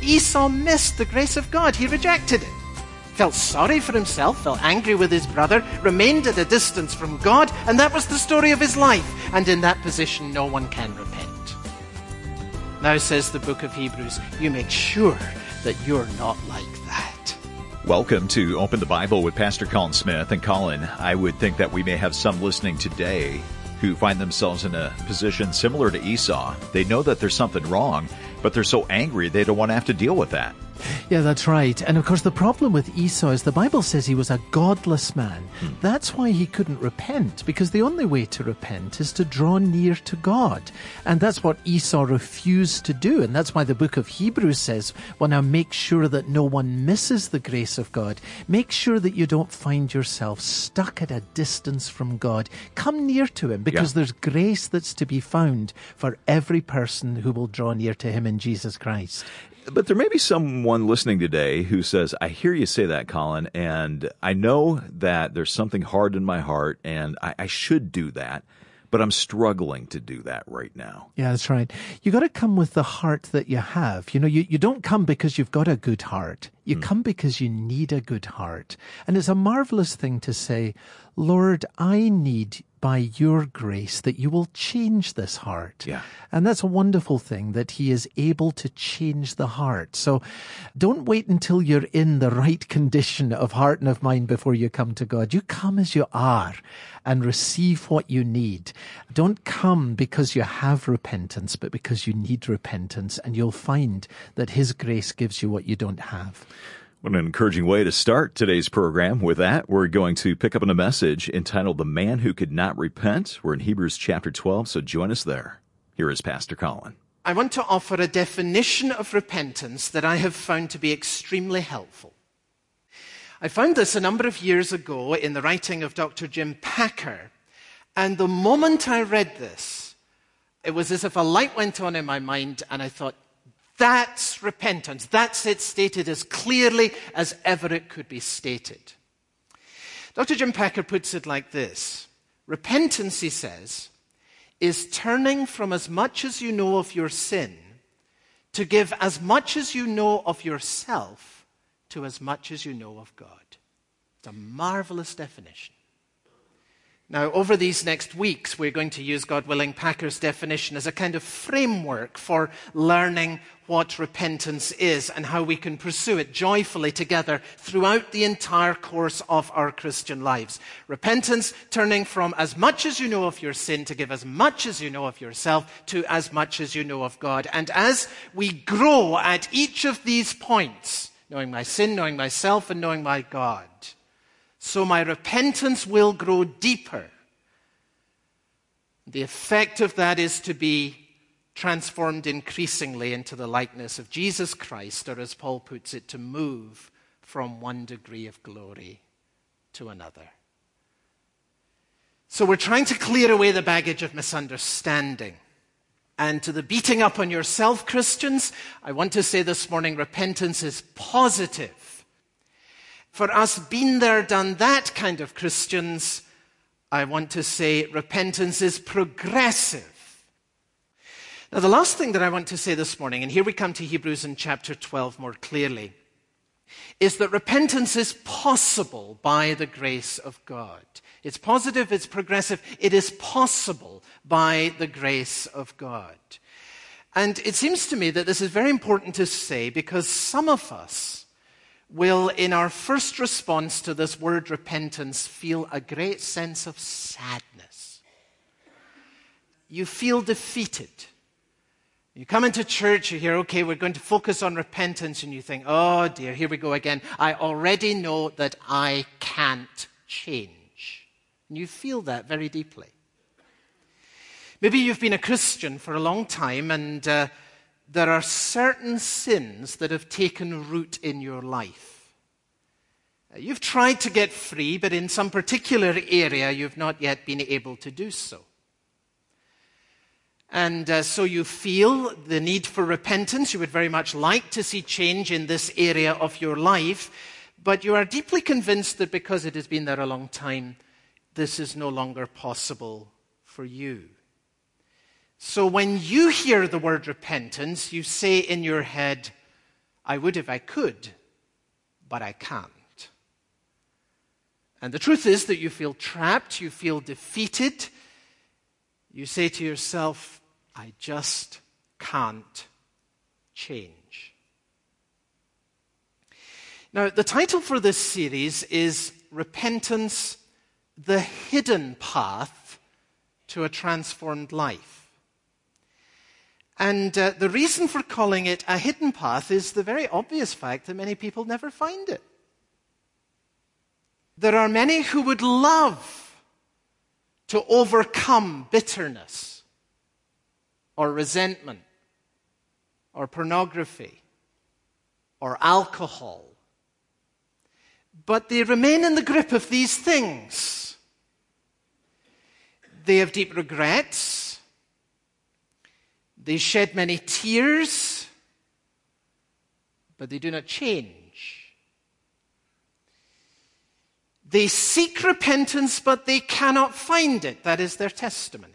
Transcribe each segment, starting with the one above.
Esau missed the grace of God. He rejected it. Felt sorry for himself, felt angry with his brother, remained at a distance from God, and that was the story of his life. And in that position, no one can repent. Now, says the book of Hebrews, you make sure that you're not like that. Welcome to Open the Bible with Pastor Colin Smith. And Colin, I would think that we may have some listening today who find themselves in a position similar to Esau. They know that there's something wrong, but they're so angry they don't want to have to deal with that. Yeah, that's right. And of course, the problem with Esau is the Bible says he was a godless man. That's why he couldn't repent, because the only way to repent is to draw near to God. And that's what Esau refused to do. And that's why the book of Hebrews says, well, now make sure that no one misses the grace of God. Make sure that you don't find yourself stuck at a distance from God. Come near to him, because there's grace that's to be found for every person who will draw near to him in Jesus Christ. But there may be someone listening today who says, I hear you say that, Colin, and I know that there's something hard in my heart, and I should do that, but I'm struggling to do that right now. Yeah, that's right. You got to come with the heart that you have. You know, you don't come because you've got a good heart. You come because you need a good heart. And it's a marvelous thing to say, Lord, I need by your grace that you will change this heart. Yeah. And that's a wonderful thing, that he is able to change the heart. So don't wait until you're in the right condition of heart and of mind before you come to God. You come as you are and receive what you need. Don't come because you have repentance, but because you need repentance, and you'll find that his grace gives you what you don't have. What an encouraging way to start today's program. With that, we're going to pick up on a message entitled The Man Who Could Not Repent. We're in Hebrews chapter 12, so join us there. Here is Pastor Colin. I want to offer a definition of repentance that I have found to be extremely helpful. I found this a number of years ago in the writing of Dr. Jim Packer, and the moment I read this, it was as if a light went on in my mind, and I thought, that's repentance. That's it stated as clearly as ever it could be stated. Dr. Jim Packer puts it like this. Repentance, he says, is turning from as much as you know of your sin to give as much as you know of yourself to as much as you know of God. It's a marvelous definition. Now, over these next weeks, we're going to use, God willing, Packer's definition as a kind of framework for learning what repentance is and how we can pursue it joyfully together throughout the entire course of our Christian lives. Repentance, turning from as much as you know of your sin to give as much as you know of yourself to as much as you know of God. And as we grow at each of these points, knowing my sin, knowing myself, and knowing my God, so my repentance will grow deeper. The effect of that is to be transformed increasingly into the likeness of Jesus Christ, or as Paul puts it, to move from one degree of glory to another. So we're trying to clear away the baggage of misunderstanding. And to the beating up on yourself, Christians, I want to say this morning, repentance is positive. For us been there, done that kind of Christians, I want to say repentance is progressive. Now, the last thing that I want to say this morning, and here we come to Hebrews in chapter 12 more clearly, is that repentance is possible by the grace of God. It's positive, it's progressive, it is possible by the grace of God. And it seems to me that this is very important to say, because some of us will, in our first response to this word repentance, feel a great sense of sadness. You feel defeated. You come into church, you hear, okay, we're going to focus on repentance, and you think, oh dear, here we go again. I already know that I can't change. And you feel that very deeply. Maybe you've been a Christian for a long time, and there are certain sins that have taken root in your life. You've tried to get free, but in some particular area, you've not yet been able to do so. And so you feel the need for repentance. You would very much like to see change in this area of your life, but you are deeply convinced that because it has been there a long time, this is no longer possible for you. So when you hear the word repentance, you say in your head, I would if I could, but I can't. And the truth is that you feel trapped, you feel defeated. You say to yourself, I just can't change. Now, the title for this series is Repentance, the Hidden Path to a Transformed Life. And the reason for calling it a hidden path is the very obvious fact that many people never find it. There are many who would love to overcome bitterness or resentment or pornography or alcohol, but they remain in the grip of these things. They have deep regrets. They shed many tears, but they do not change. They seek repentance, but they cannot find it. That is their testimony.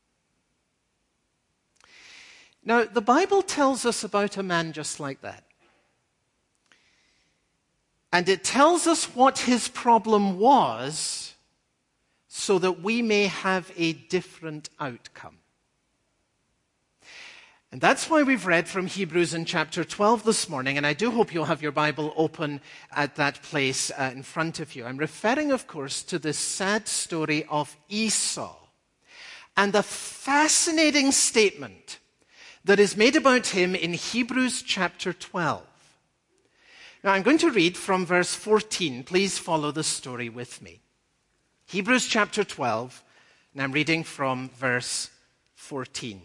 Now, the Bible tells us about a man just like that. And it tells us what his problem was so that we may have a different outcome. And that's why we've read from Hebrews in chapter 12 this morning, and I do hope you'll have your Bible open at that place in front of you. I'm referring, of course, to this sad story of Esau and the fascinating statement that is made about him in Hebrews chapter 12. Now, I'm going to read from verse 14. Please follow the story with me. Hebrews chapter 12, and I'm reading from verse 14.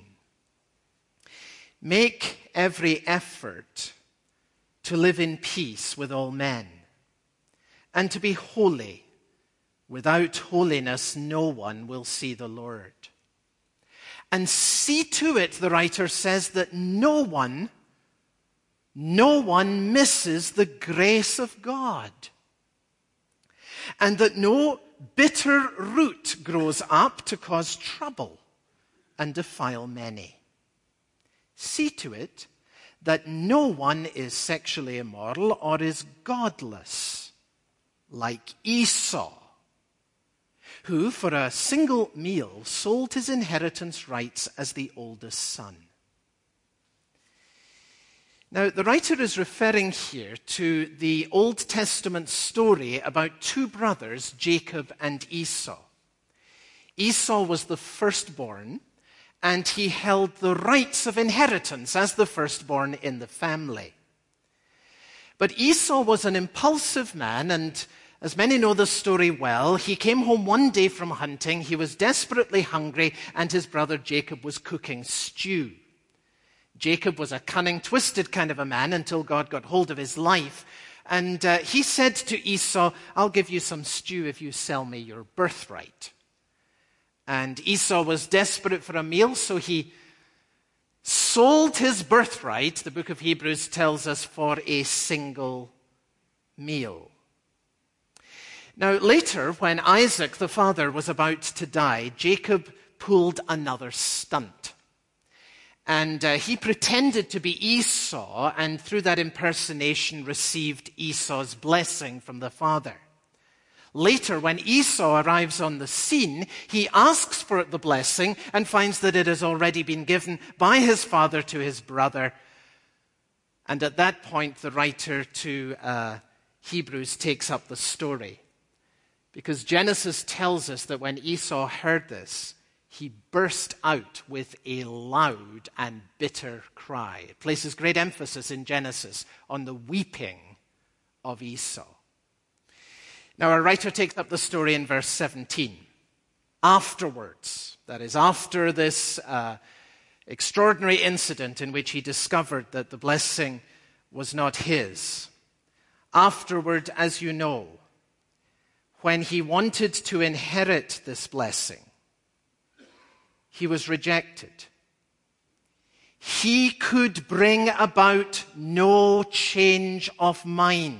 Make every effort to live in peace with all men and to be holy. Without holiness, no one will see the Lord. And see to it, the writer says, that no one misses the grace of God, and that no bitter root grows up to cause trouble and defile many. See to it that no one is sexually immoral or is godless, like Esau, who for a single meal sold his inheritance rights as the oldest son. Now, the writer is referring here to the Old Testament story about two brothers, Jacob and Esau. Esau was the firstborn, and he held the rights of inheritance as the firstborn in the family. But Esau was an impulsive man, and as many know the story well, he came home one day from hunting. He was desperately hungry, and his brother Jacob was cooking stew. Jacob was a cunning, twisted kind of a man until God got hold of his life. And he said to Esau, I'll give you some stew if you sell me your birthright. And Esau was desperate for a meal, so he sold his birthright, the book of Hebrews tells us, for a single meal. Now, later, when Isaac, the father, was about to die, Jacob pulled another stunt. And he pretended to be Esau, and through that impersonation received Esau's blessing from the father. Later, when Esau arrives on the scene, he asks for the blessing and finds that it has already been given by his father to his brother. And at that point, the writer to Hebrews takes up the story. Because Genesis tells us that when Esau heard this, he burst out with a loud and bitter cry. It places great emphasis in Genesis on the weeping of Esau. Now, our writer takes up the story in verse 17. Afterwards, that is, after this extraordinary incident in which he discovered that the blessing was not his. Afterward, as you know, when he wanted to inherit this blessing, he was rejected. He could bring about no change of mind,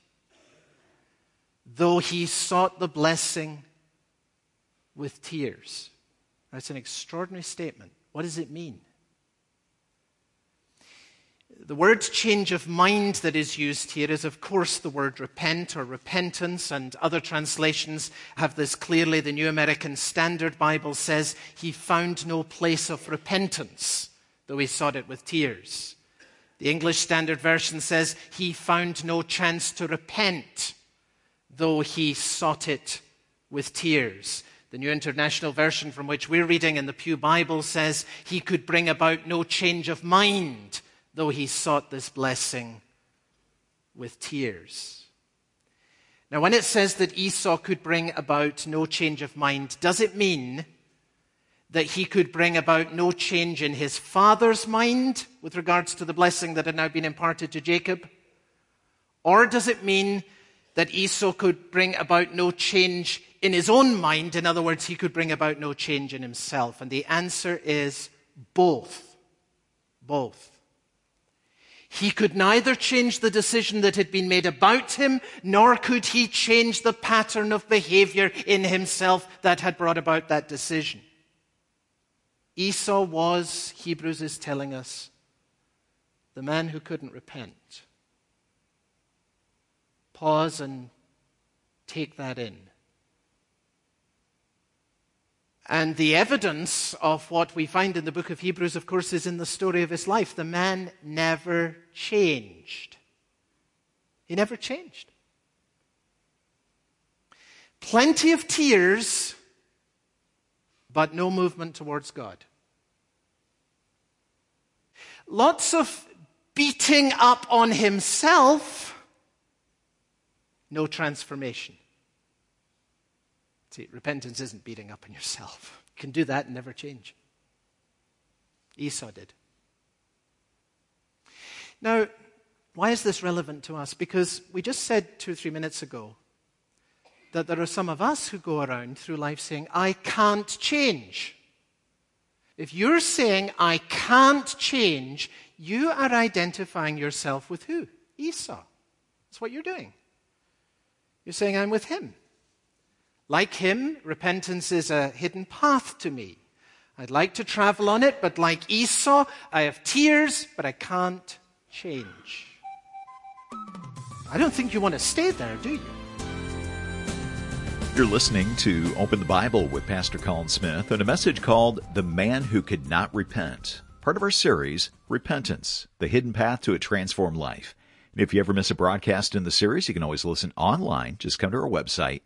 though he sought the blessing with tears. That's an extraordinary statement. What does it mean? The word change of mind that is used here is, of course, the word repent or repentance, and other translations have this clearly. The New American Standard Bible says he found no place of repentance, though he sought it with tears. The English Standard Version says he found no chance to repent, though he sought it with tears. The New International Version, from which we're reading in the Pew Bible, says he could bring about no change of mind, though he sought this blessing with tears. Now, when it says that Esau could bring about no change of mind, does it mean that he could bring about no change in his father's mind with regards to the blessing that had now been imparted to Jacob? Or does it mean that Esau could bring about no change in his own mind? In other words, he could bring about no change in himself. And the answer is both. Both. He could neither change the decision that had been made about him, nor could he change the pattern of behavior in himself that had brought about that decision. Esau was, Hebrews is telling us, the man who couldn't repent. Pause and take that in. And the evidence of what we find in the book of Hebrews, of course, is in the story of his life. The man never changed. He never changed. Plenty of tears, but no movement towards God. Lots of beating up on himself, no transformation. See, repentance isn't beating up on yourself. You can do that and never change. Esau did. Now, why is this relevant to us? Because we just said 2 or 3 minutes ago that there are some of us who go around through life saying, I can't change. If you're saying, I can't change, you are identifying yourself with who? Esau. That's what you're doing. You're saying, I'm with him. Like him, repentance is a hidden path to me. I'd like to travel on it, but like Esau, I have tears, but I can't change. I don't think you want to stay there, do you? You're listening to Open the Bible with Pastor Colin Smith and a message called The Man Who Could Not Repent, part of our series, Repentance, the Hidden Path to a Transformed Life. And if you ever miss a broadcast in the series, you can always listen online. Just come to our website,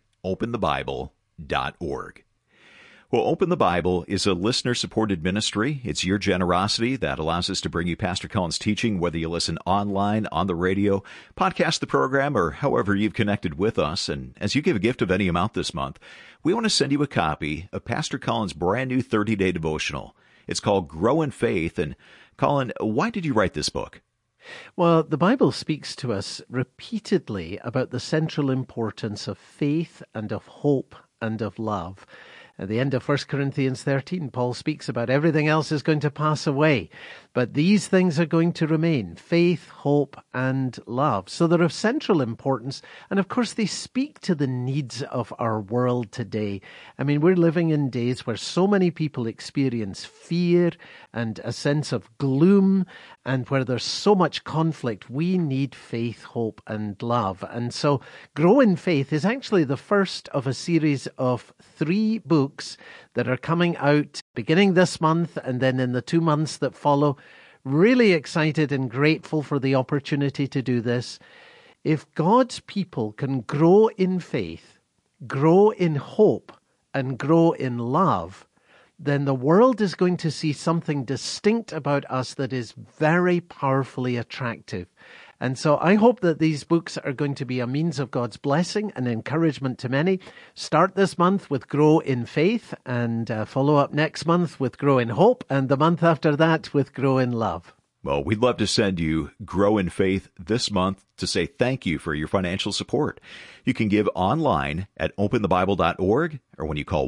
openthebible.org. Well, Open the Bible is a listener-supported ministry. It's your generosity that allows us to bring you Pastor Colin's teaching, whether you listen online, on the radio, podcast the program, or however you've connected with us. And as you give a gift of any amount this month, we want to send you a copy of Pastor Colin's brand new 30-day devotional. It's called Grow in Faith. And Colin, why did you write this book? Well, the Bible speaks to us repeatedly about the central importance of faith and of hope and of love. At the end of 1 Corinthians 13, Paul speaks about everything else is going to pass away, but these things are going to remain: faith, hope, and love. So they're of central importance, and of course they speak to the needs of our world today. I mean, we're living in days where so many people experience fear and a sense of gloom, and where there's so much conflict. We need faith, hope, and love. And so Grow in Faith is actually the first of a series of 3 books that are coming out beginning this month and then in the 2 months that follow. Really excited and grateful for the opportunity to do this. If God's people can grow in faith, grow in hope, and grow in love, then the world is going to see something distinct about us that is very powerfully attractive. And so I hope that these books are going to be a means of God's blessing and encouragement to many. Start this month with Grow in Faith, and follow up next month with Grow in Hope, and the month after that with Grow in Love. Well, we'd love to send you Grow in Faith this month to say thank you for your financial support. You can give online at openthebible.org, or when you call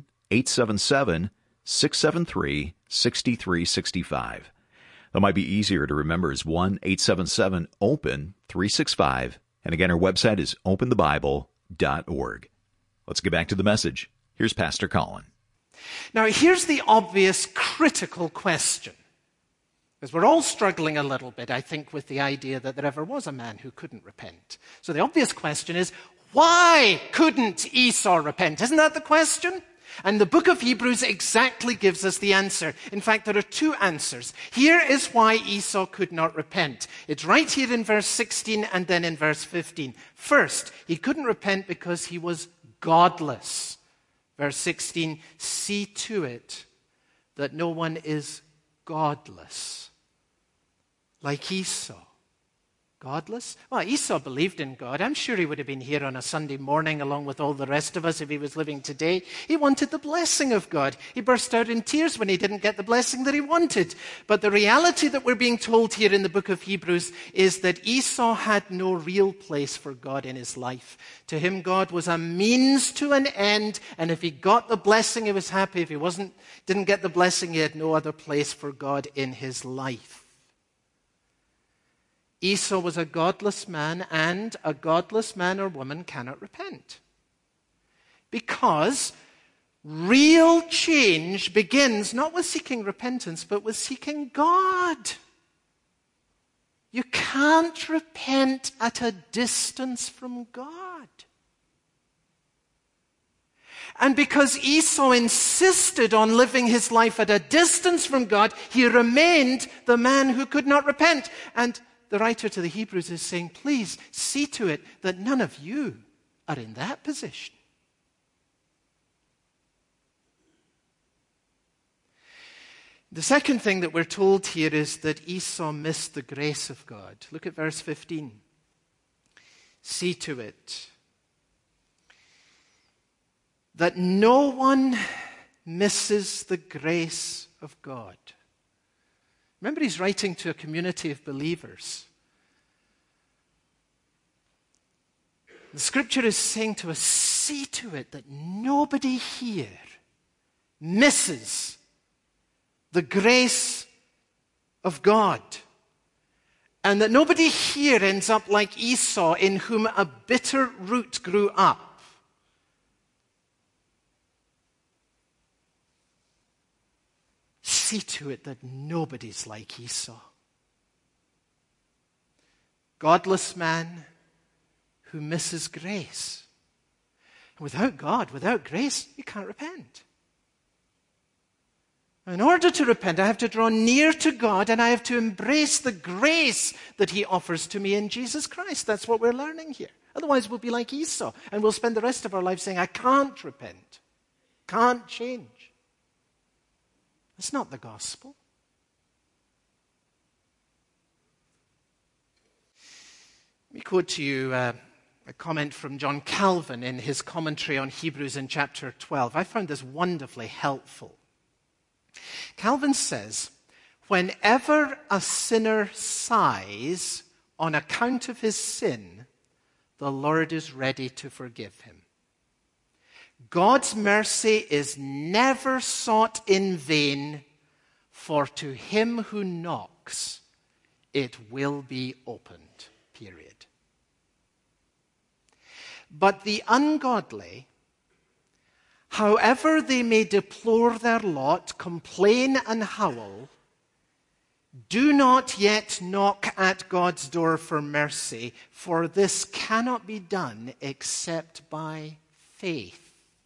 1-877-673-6365. That might be easier to remember is 1-877-OPEN-365. And again, our website is openthebible.org. Let's get back to the message. Here's Pastor Colin. Now, here's the obvious critical question. Because we're all struggling a little bit, I think, with the idea that there ever was a man who couldn't repent. So the obvious question is, why couldn't Esau repent? Isn't that the question? And the book of Hebrews exactly gives us the answer. In fact, there are two answers. Here is why Esau could not repent. It's right here in verse 16 and then in verse 15. First, he couldn't repent because he was godless. Verse 16, see to it that no one is godless, like Esau. Godless? Well, Esau believed in God. I'm sure he would have been here on a Sunday morning along with all the rest of us if he was living today. He wanted the blessing of God. He burst out in tears when he didn't get the blessing that he wanted. But the reality that we're being told here in the book of Hebrews is that Esau had no real place for God in his life. To him, God was a means to an end, and if he got the blessing, he was happy. If he didn't get the blessing, he had no other place for God in his life. Esau was a godless man, and a godless man or woman cannot repent. Because real change begins not with seeking repentance, but with seeking God. You can't repent at a distance from God. And because Esau insisted on living his life at a distance from God, he remained the man who could not repent. And the writer to the Hebrews is saying, please see to it that none of you are in that position. The second thing that we're told here is that Esau missed the grace of God. Look at verse 15. See to it that no one misses the grace of God. Remember, he's writing to a community of believers. The scripture is saying to us, see to it that nobody here misses the grace of God. And that nobody here ends up like Esau, in whom a bitter root grew up. See to it that nobody's like Esau. Godless man who misses grace. And without God, without grace, you can't repent. In order to repent, I have to draw near to God, and I have to embrace the grace that he offers to me in Jesus Christ. That's what we're learning here. Otherwise, we'll be like Esau, and we'll spend the rest of our lives saying, I can't repent, can't change. That's not the gospel. Let me quote to you a comment from John Calvin in his commentary on Hebrews in chapter 12. I found this wonderfully helpful. Calvin says, whenever a sinner sighs on account of his sin, the Lord is ready to forgive him. God's mercy is never sought in vain, for to him who knocks, it will be opened. Period. But the ungodly, however they may deplore their lot, complain and howl, do not yet knock at God's door for mercy, for this cannot be done except by faith.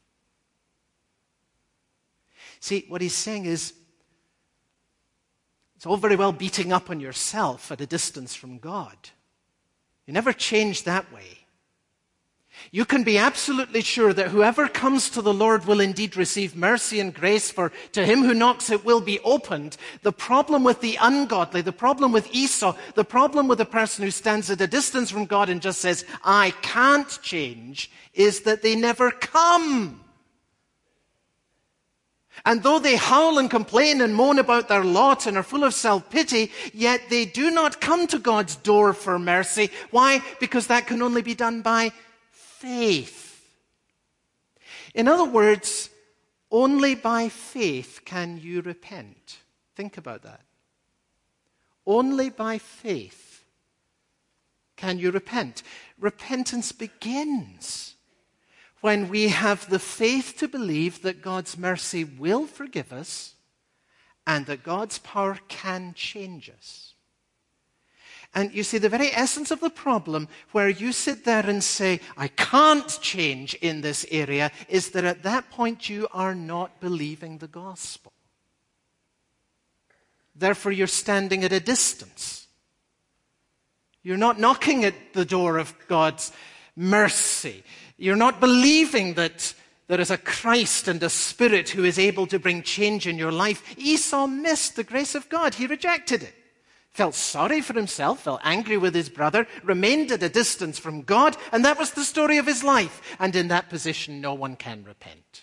See, what he's saying is, it's all very well beating up on yourself at a distance from God. You never change that way. You can be absolutely sure that whoever comes to the Lord will indeed receive mercy and grace, for to him who knocks it will be opened. The problem with the ungodly, the problem with Esau, the problem with the person who stands at a distance from God and just says, I can't change, is that they never come. And though they howl and complain and moan about their lot and are full of self-pity, yet they do not come to God's door for mercy. Why? Because that can only be done by faith. In other words, only by faith can you repent. Think about that. Only by faith can you repent. Repentance begins when we have the faith to believe that God's mercy will forgive us and that God's power can change us. And you see, the very essence of the problem where you sit there and say, I can't change in this area, is that at that point you are not believing the gospel. Therefore, you're standing at a distance. You're not knocking at the door of God's mercy. You're not believing that there is a Christ and a Spirit who is able to bring change in your life. Esau missed the grace of God. He rejected it. Felt sorry for himself, felt angry with his brother, remained at a distance from God, and that was the story of his life. And in that position, no one can repent.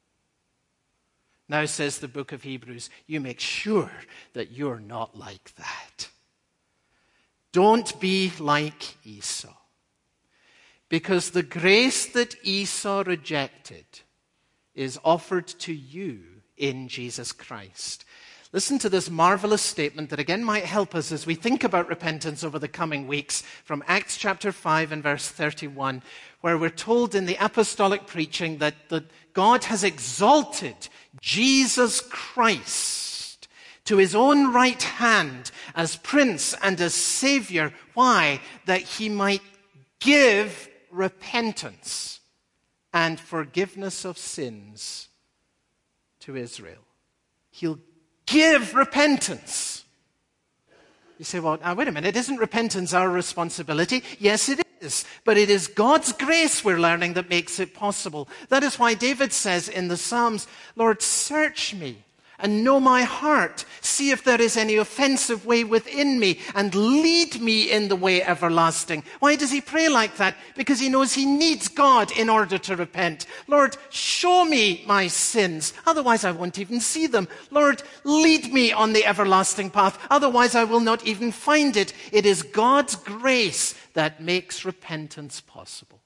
Now, says the book of Hebrews, you make sure that you're not like that. Don't be like Esau. Because the grace that Esau rejected is offered to you in Jesus Christ. Listen to this marvelous statement that again might help us as we think about repentance over the coming weeks from Acts chapter 5 and verse 31, where we're told in the apostolic preaching that God has exalted Jesus Christ to his own right hand as Prince and as Savior. Why? That he might give repentance and forgiveness of sins to Israel. He'll give repentance. You say, well, now wait a minute, isn't repentance our responsibility? Yes, it is. But it is God's grace, we're learning, that makes it possible. That is why David says in the Psalms, Lord, search me and know my heart. See if there is any offensive way within me and lead me in the way everlasting. Why does he pray like that? Because he knows he needs God in order to repent. Lord, show me my sins. Otherwise I won't even see them. Lord, lead me on the everlasting path. Otherwise I will not even find it. It is God's grace that makes repentance possible.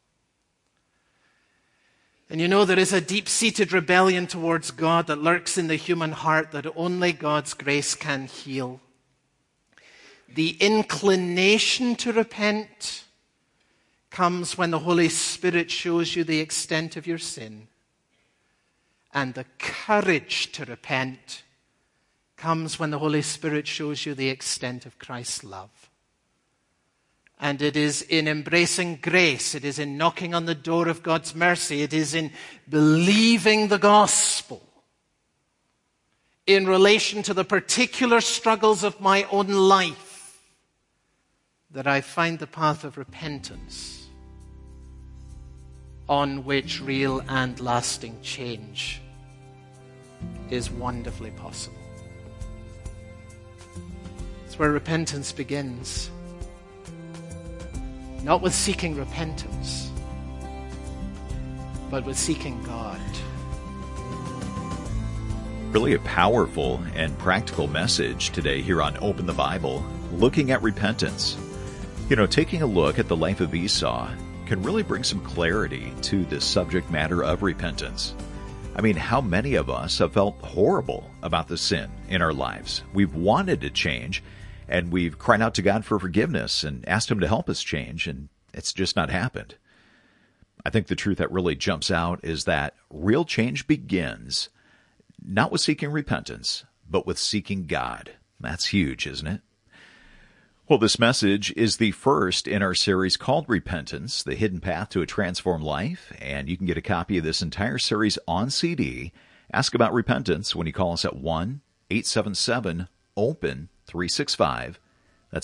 And you know, there is a deep-seated rebellion towards God that lurks in the human heart that only God's grace can heal. The inclination to repent comes when the Holy Spirit shows you the extent of your sin. And the courage to repent comes when the Holy Spirit shows you the extent of Christ's love. And it is in embracing grace, it is in knocking on the door of God's mercy, it is in believing the gospel in relation to the particular struggles of my own life that I find the path of repentance on which real and lasting change is wonderfully possible. It's where repentance begins. Not with seeking repentance, but with seeking God. Really a powerful and practical message today here on Open the Bible, looking at repentance. You know, taking a look at the life of Esau can really bring some clarity to this subject matter of repentance. I mean, how many of us have felt horrible about the sin in our lives? We've wanted to change, and we've cried out to God for forgiveness and asked him to help us change, and it's just not happened. I think the truth that really jumps out is that real change begins not with seeking repentance, but with seeking God. That's huge, isn't it? Well, this message is the first in our series called Repentance, The Hidden Path to a Transformed Life, and you can get a copy of this entire series on CD. Ask about repentance when you call us at 1-877-OPEN-365. That's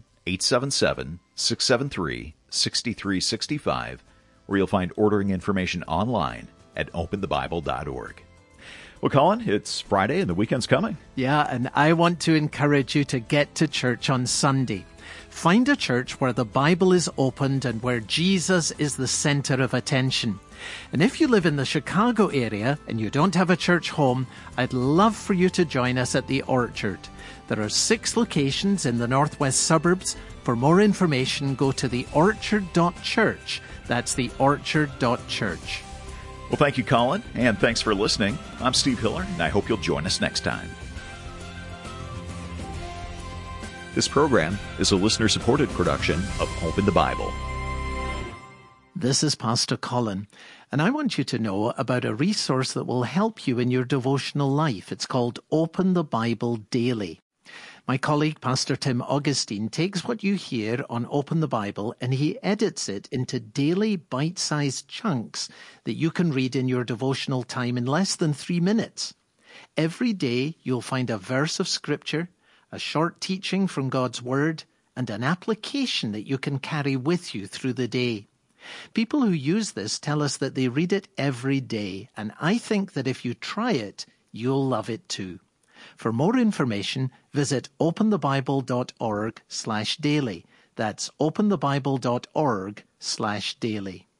1-877-673-6365, where you'll find ordering information online at openthebible.org. Well, Colin, it's Friday and the weekend's coming. Yeah, and I want to encourage you to get to church on Sunday. Find a church where the Bible is opened and where Jesus is the center of attention. And if you live in the Chicago area and you don't have a church home, I'd love for you to join us at the Orchard. There are 6 locations in the northwest suburbs. For more information, go to theorchard.church. That's theorchard.church. Well, thank you, Colin, and thanks for listening. I'm Steve Hiller, and I hope you'll join us next time. This program is a listener-supported production of Open the Bible. This is Pastor Colin, and I want you to know about a resource that will help you in your devotional life. It's called Open the Bible Daily. My colleague, Pastor Tim Augustine, takes what you hear on Open the Bible and he edits it into daily bite-sized chunks that you can read in your devotional time in less than 3 minutes. Every day you'll find a verse of Scripture, a short teaching from God's Word, and an application that you can carry with you through the day. People who use this tell us that they read it every day, and I think that if you try it, you'll love it too. For more information, visit openthebible.org/daily. That's openthebible.org/daily.